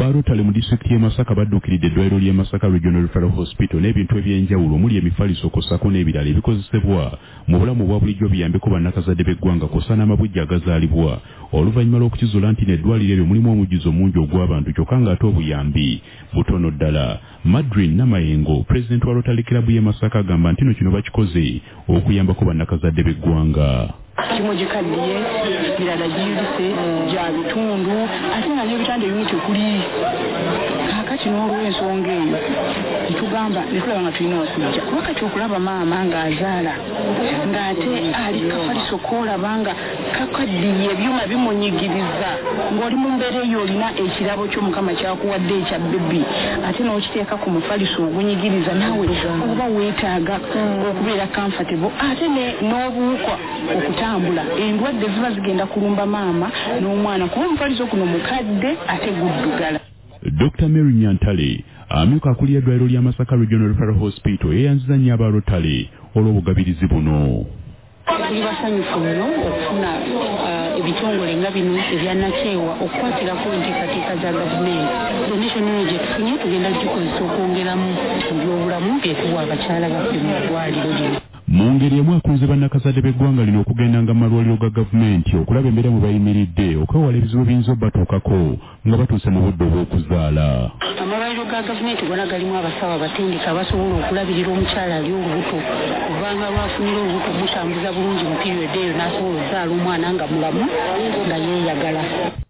Abarotale mu disitulikiti y'e Masaka badduukiridde eddwaliro ly'e Masaka Regional Referral Hospital n'ebintu eby'enjawulo omuli emifaliso kossako n'ebirala ebikozesebwa mu bulamu obwa bulijjo biyambeko bannakazadde b'eggwanga kw'ossa n'amabujja agazaalibwa oluvannyuma lw'okukizuula nti n'eddwaliro eryo mulimu omujjuzo mungi ogw'abantu kyokka ng'ate obuyambi butono ddala. Madrin Namayengo, pulezidenti wa Rotary Club y'e Masaka, agamba nti kino bakikoze okuyambako bannakazadde b'eggwanga. Kimo gikaddiye birala giyulise gya bitundu ate nga n'ebitanda ebimu tekuli kaakati n'olw'ensonga eyo netugamba netulaba nga tulina okujja wakati okulaba maama ng'azaala ng'ate ali kafaliso koolaba nga kakaddiye ebyuma bimunyigiriza ng'oli mu mbeera eyo olina ekirabo ky'omukama kyakuwadde ekya bbebi ate n'okiteeka ku mufaliso ogunyigiriza naawe oba weetaaga okubeera comfortable ate n'obuukwa okutambula endwadde ziba zigenda kulumba maama n'omwana kuba omufaliso kuno mukadde ate guddugala. Dr. Mary Nyantale amyuka akulira eddwaliro lya Masaka Regional Referral Hospital yeeyanziza nnyo Abarotale olw'obugabirizi buno. Tuli basanyufu nnyo okufuna ebitongole nga bino ebyannakeewa okukwatirako enteekateeka za gavumenti. Donation eno gye tufunye tugenda gikozesa okwongeramu mu byobulamu byetuwa abakyala baffe mu ddwaliro lino. Mu ngeri emu akunze bannakazadde b'eggwanga lino okugendanga mu malwaliro ga gavumenti okulaba embeera mwe bayimiridde okwewala ebizibu biyinza obbatuukako nga batuuse mu budde obw'okuzaala. Amalwaliro ga gavumenti gonna galimu abasawo abatendeka abasobola okulabirira omukyala ali olubuto kubanga lwafunira olubuto mutambuza bulungi mu piriyodi eyo n'asobola okuzaala omwana nga mulamu nga yeeyagala.